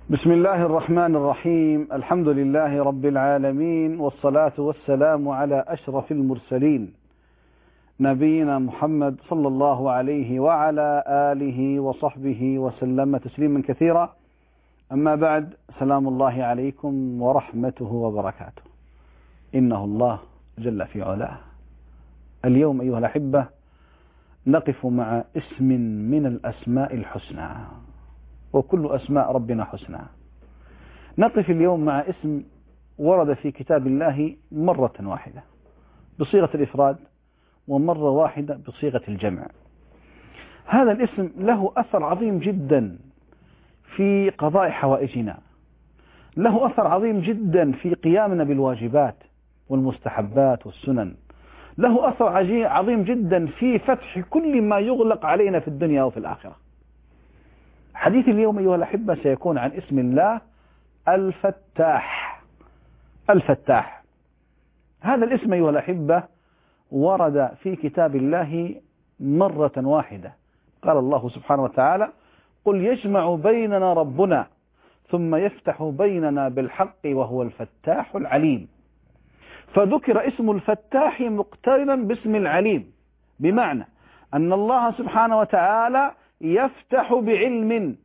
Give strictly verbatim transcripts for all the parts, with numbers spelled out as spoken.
بسم الله الرحمن الرحيم. الحمد لله رب العالمين، والصلاة والسلام على أشرف المرسلين نبينا محمد صلى الله عليه وعلى آله وصحبه وسلم تسليما كثيرا. أما بعد، سلام الله عليكم ورحمته وبركاته. إنه الله جل في علاه. اليوم أيها الأحبة نقف مع اسم من الأسماء الحسنى، وكل أسماء ربنا حسنى. نقف اليوم مع اسم ورد في كتاب الله مرة واحدة بصيغة الإفراد، ومرة واحدة بصيغة الجمع. هذا الاسم له أثر عظيم جدا في قضاء حوائجنا، له أثر عظيم جدا في قيامنا بالواجبات والمستحبات والسنن، له أثر عظيم جدا في فتح كل ما يغلق علينا في الدنيا وفي الآخرة. حديث اليوم أيها الأحبة سيكون عن اسم الله الفتاح. الفتاح هذا الاسم أيها الأحبة ورد في كتاب الله مرة واحدة. قال الله سبحانه وتعالى: قل يجمع بيننا ربنا ثم يفتح بيننا بالحق وهو الفتاح العليم. فذكر اسم الفتاح مقترنا باسم العليم، بمعنى أن الله سبحانه وتعالى يفتح بعلم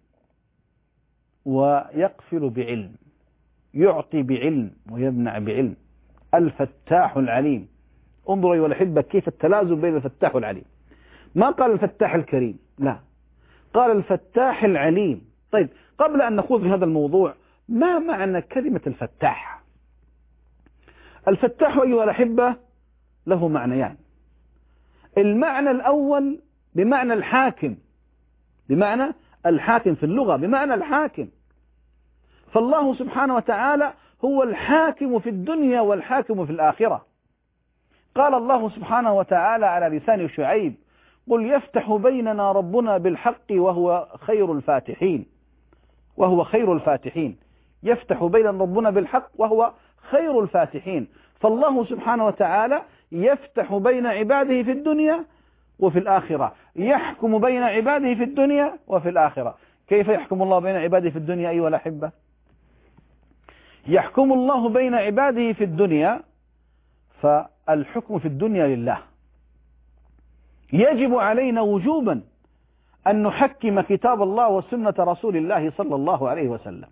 ويقفل بعلم، يعطي بعلم ويمنع بعلم. الفتاح العليم. انظروا أيها الأحبة كيف التلازم بين الفتاح والعليم. ما قال الفتاح الكريم، لا، قال الفتاح العليم. طيب، قبل أن نخوض في هذا الموضوع، ما معنى كلمة الفتاح؟ الفتاح أيها الأحبة له معنيان. المعنى الأول بمعنى الحاكم، بمعنى الحاكم في اللغة، بمعنى الحاكم. فالله سبحانه وتعالى هو الحاكم في الدنيا والحاكم في الآخرة. قال الله سبحانه وتعالى على لسان شعيب: قل يفتح بيننا ربنا بالحق وهو خير الفاتحين. وهو خير الفاتحين. يفتح بيننا ربنا بالحق وهو خير الفاتحين. فالله سبحانه وتعالى يفتح بين عباده في الدنيا وفي الآخرة، يحكم بين عباده في الدنيا وفي الآخرة. كيف يحكم الله بين عباده في الدنيا أيها الأحبة؟ يحكم الله بين عباده في الدنيا، فالحكم في الدنيا لله. يجب علينا وجوبا أن نحكم كتاب الله وسنة رسول الله صلى الله عليه وسلم.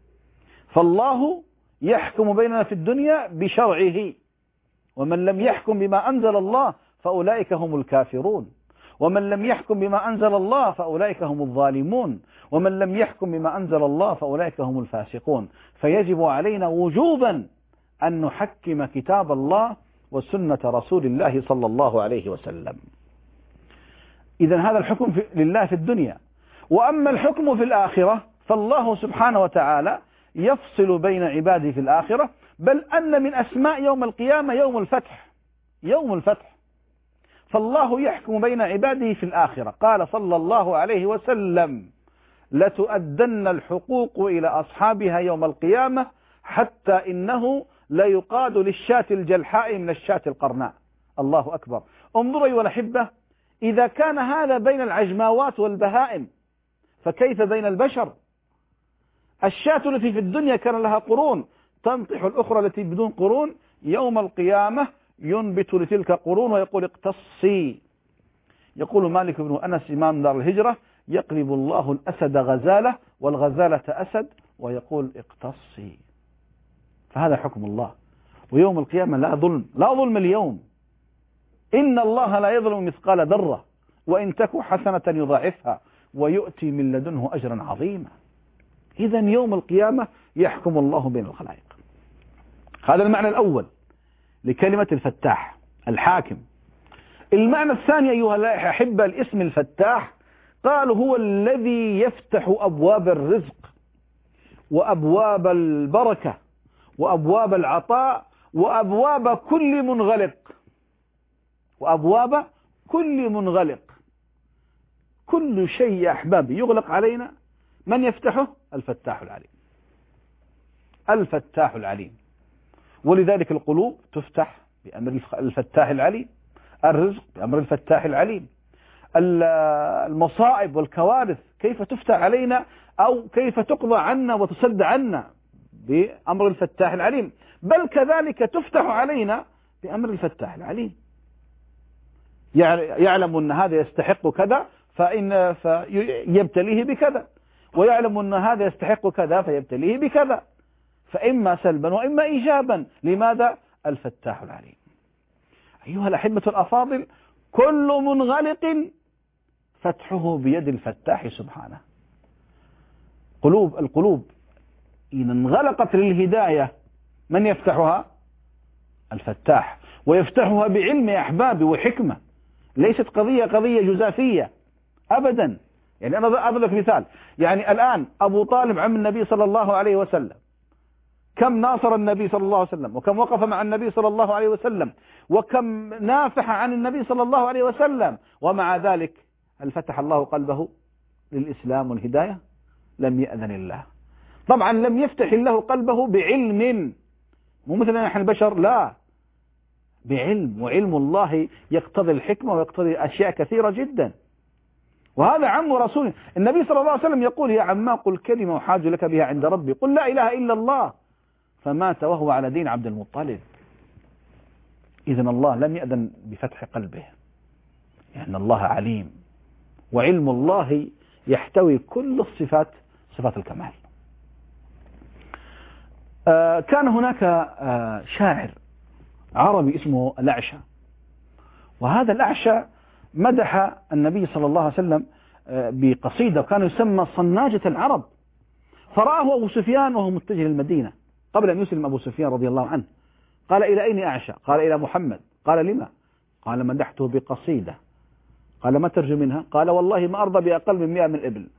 فالله يحكم بيننا في الدنيا بشرعه، ومن لم يحكم بما أنزل الله فأولئك هم الكافرون، ومن لم يحكم بما أنزل الله فأولئك هم الظالمون، ومن لم يحكم بما أنزل الله فأولئك هم الفاسقون. فيجب علينا وجوبا أن نحكم كتاب الله وسنة رسول الله صلى الله عليه وسلم. إذن هذا الحكم في لله في الدنيا. وأما الحكم في الآخرة فالله سبحانه وتعالى يفصل بين عباده في الآخرة، بل أن من أسماء يوم القيامة يوم الفتح. يوم الفتح. فالله يحكم بين عباده في الآخرة. قال صلى الله عليه وسلم: لتؤدن الحقوق إلى أصحابها يوم القيامة حتى إنه لا يقاد للشاة الجلحاء من الشاة القرناء. الله أكبر. انظروا أيها الأحبة، إذا كان هذا بين العجماوات والبهائم فكيف بين البشر؟ الشاة التي في الدنيا كان لها قرون تنطح الأخرى التي بدون قرون، يوم القيامة ينبت لتلك قرون ويقول: اقتصي. يقول مالك بن أنس إمام دار الهجرة: يقلب الله الأسد غزالة والغزالة أسد ويقول: اقتصي. فهذا حكم الله. ويوم القيامة لا ظلم، لا ظلم اليوم. إن الله لا يظلم مثقال ذرة وإن تك حسنة يضاعفها ويؤتي من لدنه أجرا عظيما. إذن يوم القيامة يحكم الله بين الخلائق. هذا المعنى الأول لكلمة الفتاح، الحاكم. المعنى الثاني أيها الأحبة الاسم الفتاح، قالوا هو الذي يفتح أبواب الرزق وأبواب البركة وأبواب العطاء وأبواب كل منغلق. وأبواب كل منغلق. كل شيء يا أحبابي يغلق علينا، من يفتحه؟ الفتاح العليم. الفتاح العليم. ولذلك القلوب تفتح بأمر الفتاح العليم، الرزق بأمر الفتاح العليم، المصائب والكوارث كيف تفتح علينا أو كيف تقضى عنا وتسد عنا بأمر الفتاح العليم، بل كذلك تفتح علينا بأمر الفتاح العليم. يعلم أن هذا يستحق كذا فإن فيبتليه بكذا، ويعلم أن هذا يستحق كذا فيبتليه بكذا، فإما سلبا وإما إيجابا. لماذا؟ الفتاح العليم. أيها الأحبة الأفاضل، كل منغلق فتحه بيد الفتاح سبحانه. قلوب القلوب إن انغلقت للهداية من يفتحها؟ الفتاح، ويفتحها بعلم يا أحبابي وحكمة، ليست قضية قضية جزافية أبدا. يعني أنا أضرب مثال، يعني الآن أبو طالب عم النبي صلى الله عليه وسلم كم ناصر النبي صلى الله عليه وسلم، وكم وقف مع النبي صلى الله عليه وسلم، وكم نافح عن النبي صلى الله عليه وسلم، ومع ذلك هل فتح الله قلبه للإسلام والهداية؟ لم يأذن الله. طبعا لم يفتح الله قلبه بعلم، مو مثلنا نحن البشر، لا، بعلم، وعلم الله يقتضي الحكمة ويقتضي أشياء كثيرة جدا. وهذا عم رسول النبي صلى الله عليه وسلم يقول: يا عما قل كلمة أحاج لك بها عند ربي، قل لا إله إلا الله، فمات وهو على دين عبد المطلب. إذن الله لم يأذن بفتح قلبه، لأن يعني الله عليم، وعلم الله يحتوي كل الصفات، صفات الكمال. آه كان هناك آه شاعر عربي اسمه الأعشى، وهذا الأعشى مدح النبي صلى الله عليه وسلم آه بقصيدة، وكان يسمى صناجة العرب. فرآه أبو سفيان وهو متجه للمدينة قبل أن يسلم أبو سفيان رضي الله عنه، قال: إلى أين أعشى؟ قال: إلى محمد. قال: لما؟ قال: مدحته بقصيدة. قال: ما ترجو منها؟ قال: والله ما أرضى بأقل من مئة من الإبل.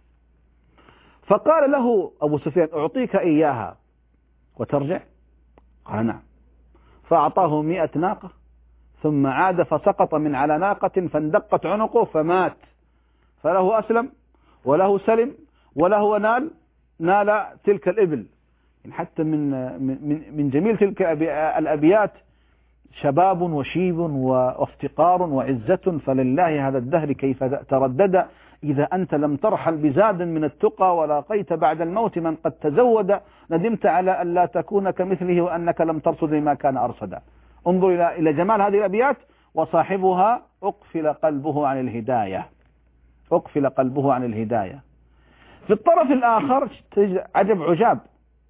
فقال له أبو سفيان: أعطيك إياها وترجع؟ قال: نعم. فأعطاه مئة ناقة، ثم عاد فسقط من على ناقة فاندقت عنقه فمات، فله أسلم وله سلم وله نال نال تلك الإبل. حتى من من من جميل تلك الأبيات: شباب وشيب وافتقار وعزة، فلله هذا الدهر كيف تردد، إذا أنت لم ترحل بزاد من التقى، ولاقيت بعد الموت من قد تزود، ندمت على أن لا تكون كمثله وأنك لم ترصد لما كان أرصدا. انظر إلى إلى جمال هذه الأبيات: وصاحبها أقفل قلبه عن الهداية، أقفل قلبه عن الهداية. في الطرف الآخر عجب عجاب،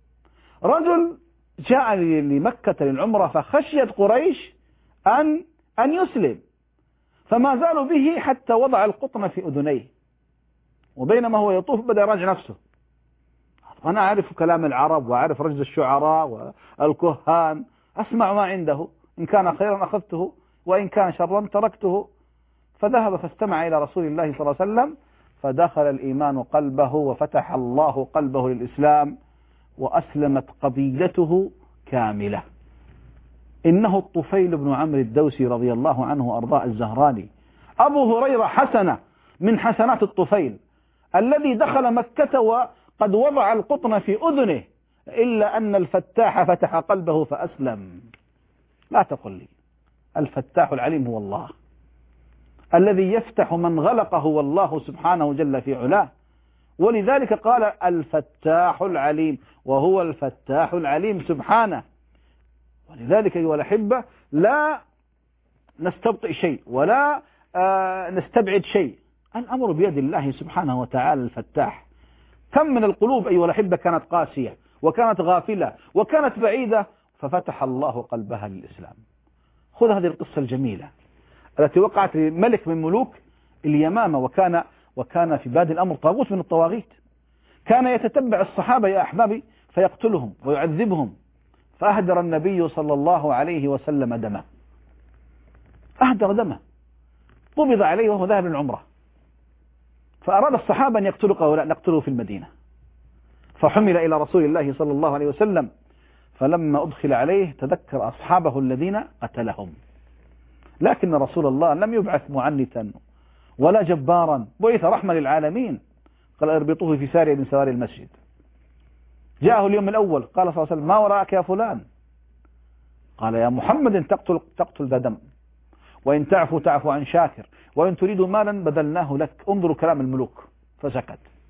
رجل جاء لمكة للعمرة، فخشيت قريش أن أن يسلم، فما زالوا به حتى وضع القطن في أذنيه، وبينما هو يطوف بدأ يراجع نفسه: أنا أعرف كلام العرب وأعرف رجز الشعراء والكهان، أسمع ما عنده، إن كان خيرا أخذته وإن كان شرا تركته. فذهب فاستمع إلى رسول الله صلى الله عليه وسلم، فدخل الإيمان قلبه، وفتح الله قلبه للإسلام، وأسلمت قبيلته كاملة. إنه الطفيل بن عمرو الدوسي رضي الله عنه وأرضاه الزهراني. أبو هريرة حسنة من حسنات الطفيل الذي دخل مكة وقد وضع القطن في أذنه، إلا أن الفتاح فتح قلبه فأسلم. لا تقل لي، الفتاح العليم هو الله، الذي يفتح من غلقه والله سبحانه جل في علاه. ولذلك قال: الفتاح العليم، وهو الفتاح العليم سبحانه. ولذلك أيها الأحبة لا نستبطئ شيء ولا آه نستبعد شيء، الأمر بيد الله سبحانه وتعالى الفتاح. كم من القلوب أيها الأحبة كانت قاسية وكانت غافلة وكانت بعيدة، ففتح الله قلبها للإسلام. خذ هذه القصة الجميلة التي وقعت لملك من ملوك اليمامة، وكان وكان في بادئ الأمر طاغوت من الطواغيت، كان يتتبع الصحابة يا أحبابي فيقتلهم ويعذبهم، فأهدر النبي صلى الله عليه وسلم دمه، أهدر دمه، قبض عليه وهو ذاهب للعمرة، فأراد الصحابة أن يقتلوا، قالوا لا، نقتله في المدينة، فحمل إلى رسول الله صلى الله عليه وسلم، فلما أدخل عليه تذكر أصحابه الذين قتلهم، لكن رسول الله لم يبعث معنتا ولا جبارا، بعث رحمة للعالمين، قال: اربطوه في سارية من سواري المسجد. جاءه اليوم الأول، قال صلى الله عليه وسلم: ما وراءك يا فلان؟ قال: يا محمد تقتل تقتل ذا دم، وإن تعفو تعفو عن شاكر، وإن تريد مالا بذلناه لك. انظروا كلام الملوك، فسكت.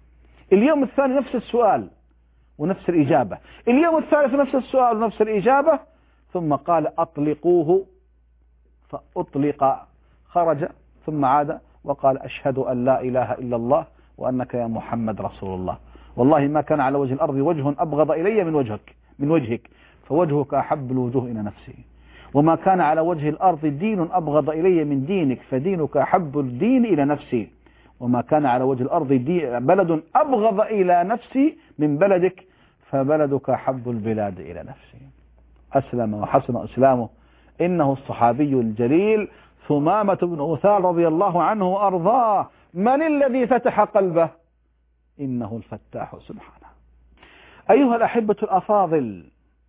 اليوم الثاني نفس السؤال ونفس الإجابة، اليوم الثالث نفس السؤال ونفس الإجابة، ثم قال أطلقوه، فأطلق، خرج، ثم عاد وقال أشهد أن لا إله إلا الله وأنك يا محمد رسول الله. والله ما كان على وجه الأرض وجه أبغض إلي من وجهك من وجهك فوجهك أحب الوجوه إلى نفسي، وما كان على وجه الأرض دين أبغض إلي من دينك فدينك أحب الدين إلى نفسي، وما كان على وجه الأرض بلد أبغض إلى نفسي من بلدك فبلدك أحب البلاد إلى نفسي. أسلم وحسن إسلامه. إنه الصحابي الجليل ثمامة بن أثال رضي الله عنه وأرضاه. من الذي فتح قلبه؟ إنه الفتاح سبحانه. أيها الأحبة الأفاضل،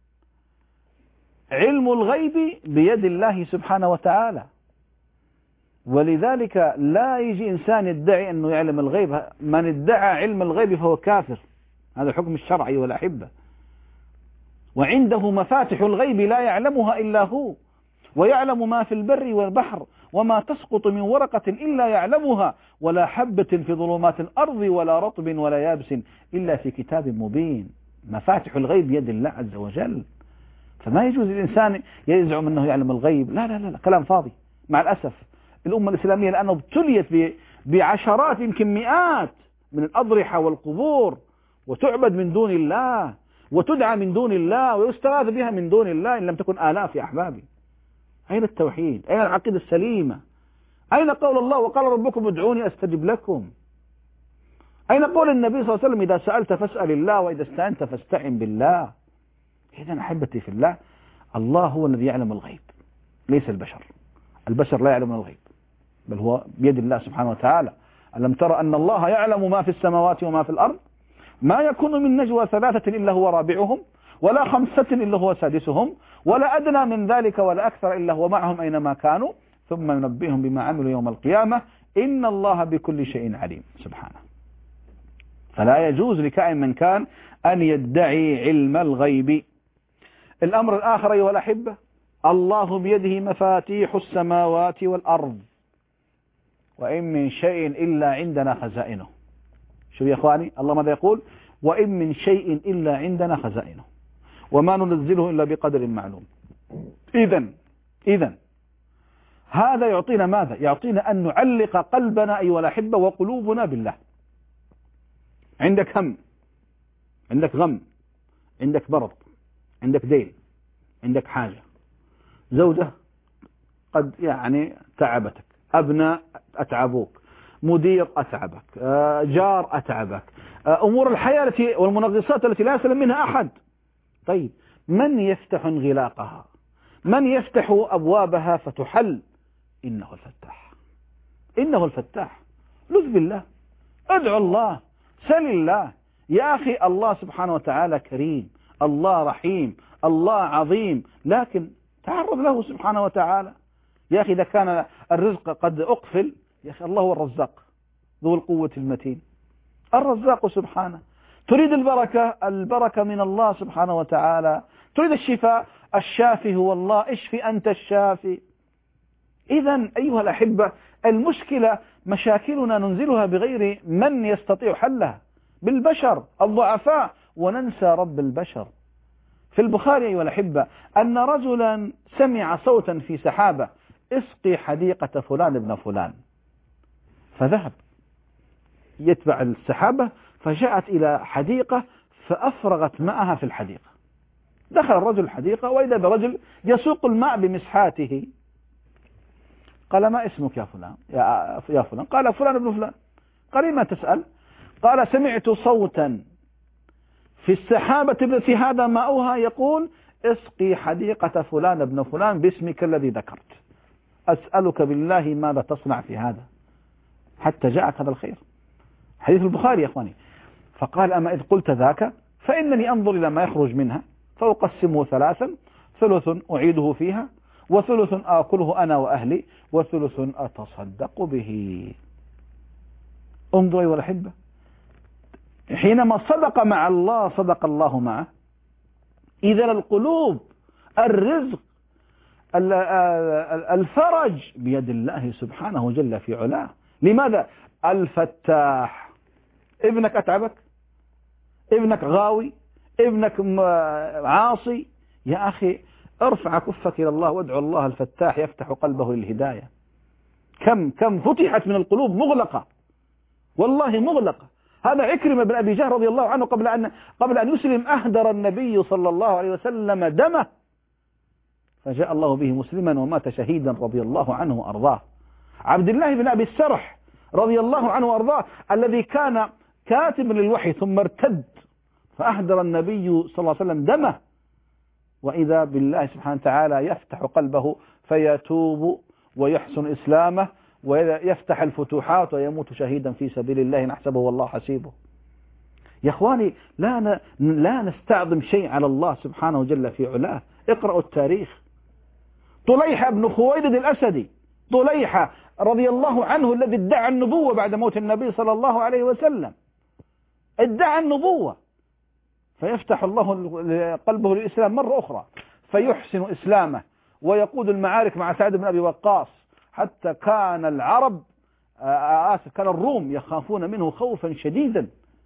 علم الغيب بيد الله سبحانه وتعالى، ولذلك لا يجي إنسان يدعي أنه يعلم الغيب. من ادعى علم الغيب فهو كافر، هذا الحكم الشرعي والأحبة. وعنده مفاتح الغيب لا يعلمها إلا هو، ويعلم ما في البر والبحر، وما تسقط من ورقة إلا يعلمها، ولا حبة في ظلمات الأرض ولا رطب ولا يابس إلا في كتاب مبين. مفاتح الغيب بيد الله عز وجل. فما يجوز الإنسان يزعم أنه يعلم الغيب. لا لا لا, لا. كلام فاضي. مع الأسف الأمة الإسلامية لأنه ابتليت بعشرات يمكن مئات من الأضرحة والقبور، وتعبد من دون الله، وتدعى من دون الله، ويستغاث بها من دون الله، إن لم تكن آلاف يا أحبابي. أين التوحيد؟ أين العقيدة السليمة؟ أين قول الله وقال ربكم ادعوني أستجب لكم؟ أين قول النبي صلى الله عليه وسلم إذا سألت فاسأل الله وإذا استعنت فاستعن بالله؟ إذن أحبتي في الله، الله هو الذي يعلم الغيب ليس البشر. البشر لا يعلمون الغيب، بل هو بيد الله سبحانه وتعالى. ألم ترى أن الله يعلم ما في السماوات وما في الأرض؟ ما يكون من نجوى ثلاثة إلا هو رابعهم، ولا خمسة إلا هو سادسهم، ولا أدنى من ذلك ولا أكثر إلا هو معهم أينما كانوا ثم ينبئهم بما عملوا يوم القيامة إن الله بكل شيء عليم سبحانه. فلا يجوز لكائن من كان أن يدعي علم الغيب. الأمر الآخر أيها الأحبة، الله بيده مفاتيح السماوات والأرض، وإن من شيء إلا عندنا خزائنه. شو يا أخواني؟ الله ماذا يقول؟ وإن من شيء إلا عندنا خزائنه وما ننزله إلا بقدر معلوم. إذن إذن هذا يعطينا ماذا؟ يعطينا أن نعلق قلبنا أيها الأحبة وقلوبنا بالله. عندك هم، عندك غم، عندك مرض، عندك دين، عندك حاجة، زوجة قد يعني تعبتك، أبناء أتعبوك، مدير أتعبك، جار أتعبك، أمور الحياة التي والمنغصات التي لا يسلم منها أحد. طيب من يفتح انغلاقها؟ من يفتح أبوابها فتحل؟ إنه الفتاح. إنه الفتاح. لذ بالله، ادعو الله، سل الله. يا أخي الله سبحانه وتعالى كريم، الله رحيم، الله عظيم، لكن تعرض له سبحانه وتعالى. يا أخي إذا كان الرزق قد أقفل، يا أخي الله هو الرزاق ذو القوة المتين، الرزاق سبحانه. تريد البركة، البركة من الله سبحانه وتعالى. تريد الشفاء، الشافي هو الله، اشفي أنت الشافي. إذن أيها الأحبة، المشكلة مشاكلنا ننزلها بغير من يستطيع حلها، بالبشر الضعفاء، وننسى رب البشر. في البخاري أيها الأحبة أن رجلا سمع صوتا في سحابة: اسقي حديقة فلان ابن فلان. فذهب يتبع السحابة فجاءت إلى حديقة فأفرغت ماءها في الحديقة. دخل الرجل الحديقة وإذا برجل يسوق الماء بمسحاته. قال: ما اسمك يا فلان؟ يا فلان. قال: فلان ابن فلان. قال: ما تسأل؟ قال: سمعت صوتا في السحابة التي هذا ماؤها يقول: اسقي حديقة فلان ابن فلان باسمك الذي ذكرت، أسألك بالله ماذا تصنع في هذا حتى جاءك هذا الخير. حديث البخاري يا أخواني. فقال: أما إذ قلت ذاك فإنني أنظر إلى ما يخرج منها فأقسمه ثلاثا، ثلث أعيده فيها، وثلث آكله أنا وأهلي، وثلث أتصدق به. انظروا أيها الأحبة، حينما صدق مع الله صدق الله معه. إذا القلوب، الرزق، الفرج بيد الله سبحانه جل في علاه. لماذا؟ الفتاح. ابنك أتعبك، ابنك غاوي، ابنك عاصي، يا أخي ارفع كفك إلى الله وادعو الله الفتاح يفتح قلبه للهداية. كم كم فتحت من القلوب مغلقة، والله مغلقة. هذا عكرمة بن أبي جهل رضي الله عنه قبل أن قبل أن يسلم أهدر النبي صلى الله عليه وسلم دمه، فجاء الله به مسلما ومات شهيدا رضي الله عنه وأرضاه. عبد الله بن أبي السرح رضي الله عنه وأرضاه الذي كان كاتبا للوحي ثم ارتد فأهدر النبي صلى الله عليه وسلم دمه، وإذا بالله سبحانه وتعالى يفتح قلبه فيتوب ويحسن إسلامه ويفتح الفتوحات ويموت شهيدا في سبيل الله نحسبه والله حسيبه. يا إخواني لا لا نستعظم شيء على الله سبحانه جل في علاه. اقرأوا التاريخ. طليحة بن خويلد الأسدي، طليحة رضي الله عنه الذي ادعى النبوة بعد موت النبي صلى الله عليه وسلم، ادعى النبوة، فيفتح الله قلبه للإسلام مرة أخرى فيحسن إسلامه ويقود المعارك مع سعد بن أبي وقاص، حتى كان العرب آسف كان الروم يخافون منه خوفا شديدا،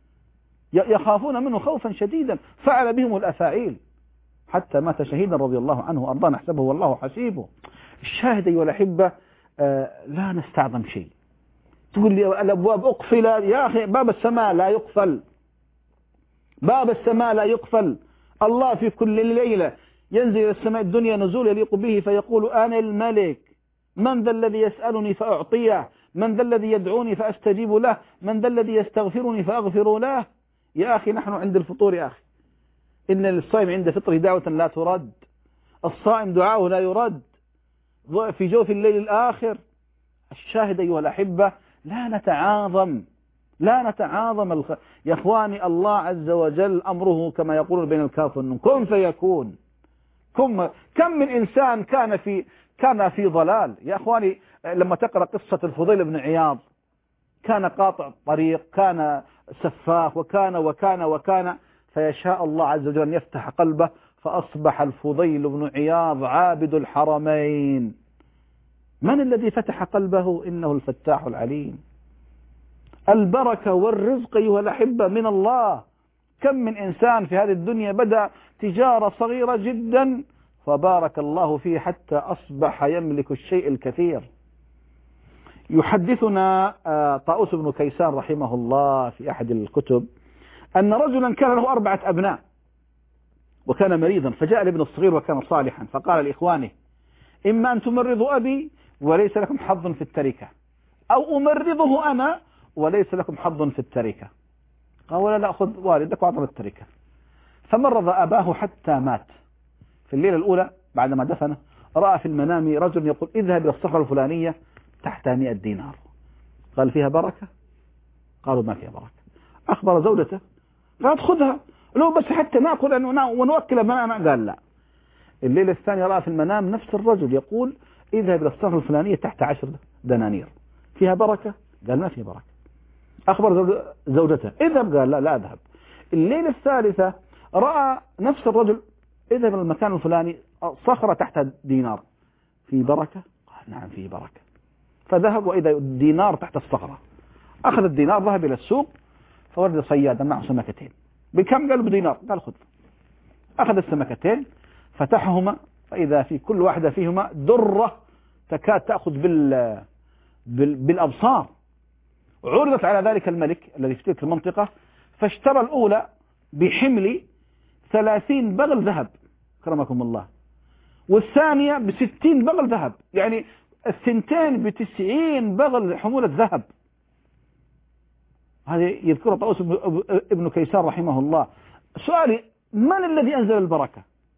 يخافون منه خوفا شديدا، فعل بهم الأفاعيل حتى مات شهيدا رضي الله عنه وأرضاه نحسبه والله حسيبه. الشاهد أيها الأحبة لا نستعظم شيء. تقول لي الأبواب أقفل، يا أخي باب السماء لا يقفل، باب السماء لا يقفل. الله في كل ليلة ينزل إلى السماء الدنيا نزول يليق به فيقول أنا الملك، من ذا الذي يسألني فأعطيه، من ذا الذي يدعوني فأستجيب له، من ذا الذي يستغفرني فأغفر له. يا أخي نحن عند الفطور يا أخي إن للصائم عند فطره دعوة لا ترد، الصائم دعاؤه لا يرد في جوف الليل الآخر. الشاهد أيها الأحبة لا نتعاظم، لا نتعاظم الخ... يا إخواني الله عز وجل أمره كما يقول بين الكاف والنون كن فيكون. كم كم من إنسان كان في كان في ضلال يا إخواني. لما تقرأ قصة الفضيل بن عياض كان قاطع طريق، كان سفاح، وكان وكان وكان فيشاء الله عز وجل أن يفتح قلبه فأصبح الفضيل بن عياض عابد الحرمين. من الذي فتح قلبه؟ إنه الفتاح العليم. البركة والرزق أيها الأحبة من الله. كم من إنسان في هذه الدنيا بدأ تجارة صغيرة جدا فبارك الله فيه حتى أصبح يملك الشيء الكثير. يحدثنا طاووس بن كيسان رحمه الله في أحد الكتب أن رجلا كان له أربعة أبناء وكان مريضا، فجاء الابن الصغير وكان صالحا فقال لإخوانه إما أن تمرضوا أبي وليس لكم حظ في التركة، أو أمرضه أنا وليس لكم حظ في التركة. قال لا، خذ والدك وأعطنا التركة. فمرض أباه حتى مات. في الليلة الأولى بعدما دفنه رأى في المنام رجل يقول اذهب إلى الصخرة الفلانية تحت مئة دينار. قال فيها بركة؟ قالوا ما فيها بركة. أخبر زوجته قالت خذها لو بس حتى نأكل ونوكل منامنا. قال لا. الليلة الثانية رأى في المنام نفس الرجل يقول اذهب إلى الصخرة الفلانية تحت عشر دنانير فيها بركة؟ قال ما فيها بركة. أخبر زوجته اذهب. قال لا لا أذهب. الليلة الثالثة رأى نفس الرجل اذهب إلى المكان الفلاني صخرة تحت دينار في بركة؟ قال نعم فيه بركة. فذهب وإذا الدينار تحت الصخرة. أخذ الدينار ذهب إلى السوق فوجد صيادا معه سمكتين. بكم؟ قال بدينار. قال خذ. أخذ السمكتين فتحهما فإذا في كل واحدة فيهما درة تكاد تأخذ بال... بال... بالأبصار. عرضت على ذلك الملك الذي في تلك المنطقة فاشترى الأولى بحمل ثلاثين بغل ذهب كرمكم الله، والثانية بستين بغل ذهب، يعني الثنتين بتسعين بغل حمولة ذهب. هذا يذكر طاووس ابن كيسان رحمه الله. سؤالي من الذي أنزل البركة؟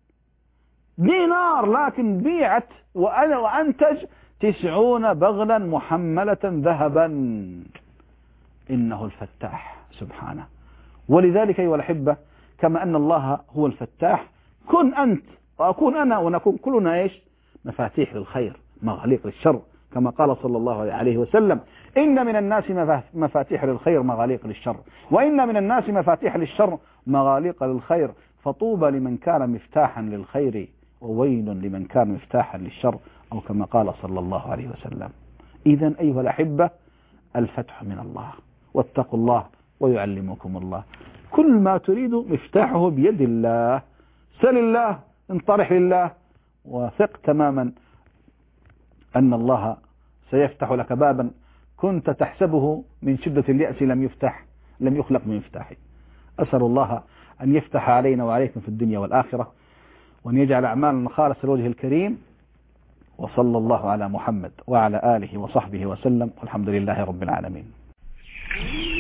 دينار لكن بيعت وأنا وأنتج تسعون بغلا محملة ذهبا. إنه الفتاح سبحانه. ولذلك أيها الأحبة كما أن الله هو الفتاح كن أنت وأكون أنا ونكون كلنا إيش؟ مفاتيح للخير مغاليق للشر، كما قال صلى الله عليه وسلم إن من الناس مفاتيح للخير مغاليق للشر، وإن من الناس مفاتيح للشر مغاليق للخير، فطوبى لمن كان مفتاحا للخير وويل لمن كان مفتاحا للشر، أو كما قال صلى الله عليه وسلم. إذن أيها الأحبة الفتح من الله، واتقوا الله ويعلمكم الله. كل ما تريد مفتاحه بيد الله. سل الله، انطرح لله، وثق تماما أن الله سيفتح لك بابا كنت تحسبه من شدة اليأس لم يفتح، لم يخلق من مفتاحه. أسأل الله أن يفتح علينا وعليكم في الدنيا والآخرة، وأن يجعل أعمالنا خالصة لوجهه الكريم. وصلى الله على محمد وعلى آله وصحبه وسلم، والحمد لله رب العالمين.